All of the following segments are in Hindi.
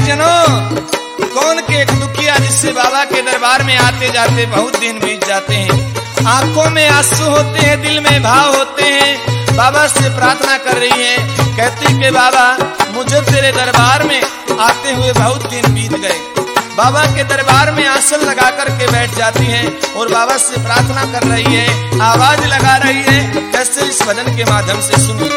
जनों, कौन के एक दुखिया जिससे बाबा के दरबार में आते जाते बहुत दिन बीत जाते हैं। आंखों में आंसू होते हैं, दिल में भाव होते हैं। बाबा से प्रार्थना कर रही है, कहती कि बाबा मुझे तेरे दरबार में आते हुए बहुत दिन बीत गए। बाबा के दरबार में आसन लगा करके बैठ जाती है और बाबा से प्रार्थना कर रही है, आवाज लगा रही है। कैसे इस भजन के माध्यम से सुनी।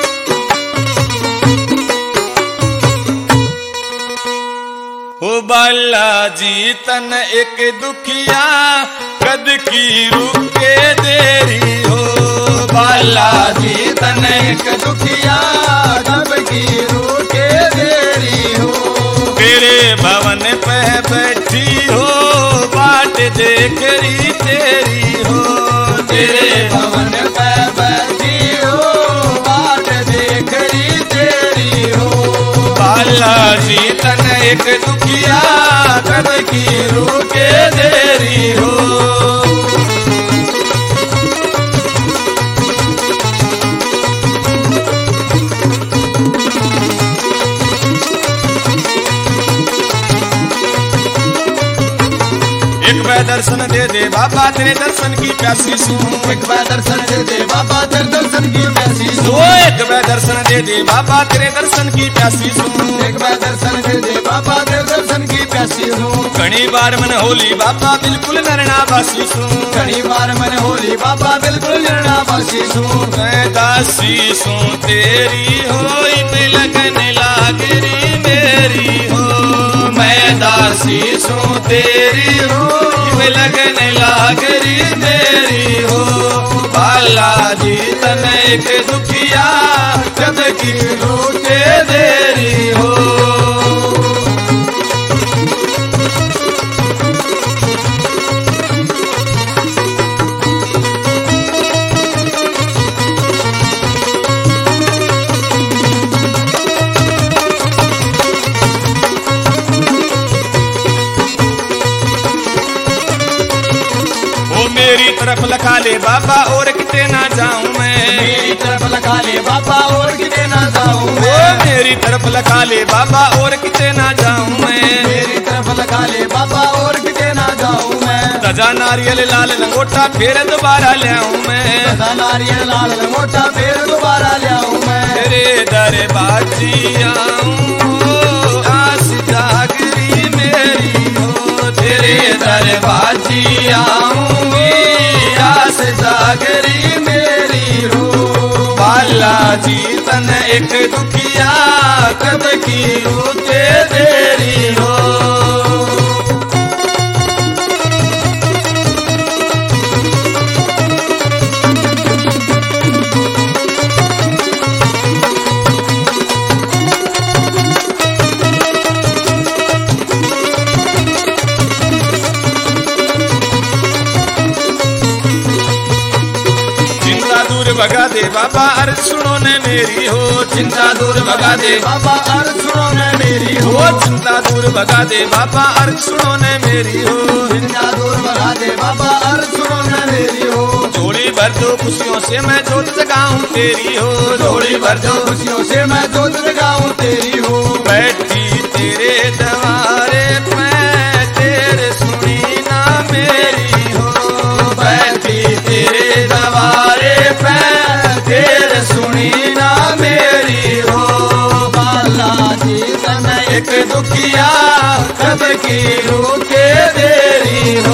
ओ बालाजी तन एक दुखिया कद की रुके देरी हो। बालाजी तन एक दुखिया कद की रुके देरी हो। तेरे भवन पे बैठी हो बाट देख रही तेरी हो। तेरे भवन पे बैठी हो बाट देख रही तेरी हो। बालाजी तन एक दुखिया कद की रुके देरी हो। एक बार दर्शन दे दे बाबा तेरे दर्शन की प्यासी सू। एक बार दर्शन दे दे बाबा तेरे दर्शन की प्यासी सू। एक बार दर्शन दे दे बाबा तेरे दर्शन की प्यासी सू। एक बार दर्शन दे दे बाबा तेरे दर्शन की प्यासी सू। घणी बार मन होली बाबा बिल्कुल नरना बासी सू। घणी बार मन होली बाबा बिल्कुल नरना बासी सू। मैं दासी सू तेरी होई में लगन लागरी मेरी हो। मैं दासी सू तेरी हो में लगन लागरी मेरी हो। बालाजी तन एक दुखिया कद की रुके देरी हो। मेरी तरफ लखा ले बाबा और किते ना जाऊं मैं। मेरी तरफ लखा ले बाबा और किते ना जाऊं मैं। मेरी तरफ लखा ले बाबा और किते ना जाऊं मैं। मेरी तरफ लखा ले बाबा और किते ना जाऊं मैं। सजा नारियल लाल लंगोटा फिर दोबारा ले आऊं मैं। सजा नारियल लाल लंगोटा फिर दोबारा ले आऊं मैं। तेरे दरबार आऊं आस जागरी मेरी हो। तेरे दरबार आऊं आस जागरी मेरी हो। बालाजी तन एक दुखिया कद की रुके देरी हो। भगा दे बाबा अर्ज सुनो ने मेरी हो। चिंता दूर भगा दे बाबा अर्ज सुनो ने मेरी हो। चिंता दूर भगा दे बाबा अर्ज सुनो ने मेरी हो। चिंता दूर भगा दे बाबा अर्ज सुनो ने मेरी हो। जोड़ी भर दो खुशियों से मैं जोत जगाऊं तेरी हो। जोड़ी भर दो खुशियों से मैं जोत जगाऊं तेरी हो। बैठी तेरे दरबारे मैं तेरे सुनी ना मेरी हो। बैठी तेरे दरबारे तेरे सुनी ना मेरी हो। बालाजी तन एक दुखिया कद की रुके देरी हो।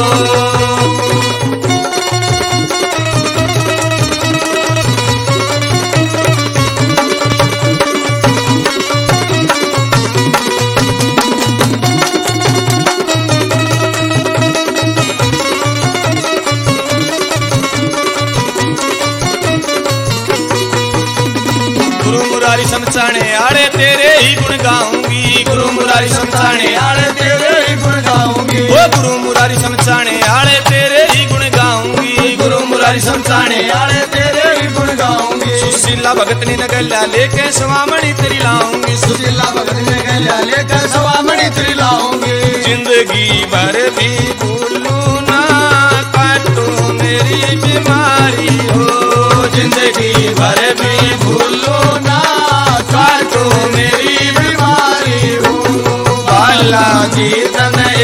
समझाने आड़े तेरे ही गुण गाऊंगी। गुरु मुरारी समझाने आड़े तेरे ही गुण गाऊंगी। वो गुरु मुरारी समझाने आड़े तेरे ही गुण गाऊंगी। गुरु मुरारी समझाने आड़े तेरे ही गुण गाऊंगी। सुशीला भगत ने गल्या लेके स्वामणी तेरी लाऊंगी। सुशीला भगत ने गल्या लेके स्वामणी तेरी लाऊंगी। जिंदगी भर भी भूलू ना काटो मेरी बीमारी हो। जिंदगी भर भी भूलू ना काटो मेरी बीमारी हो।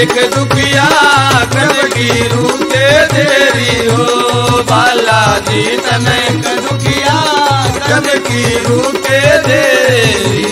एक दुखिया कद की रूके देरी हो बालाजी तने एक दुखिया कद की रूके देरी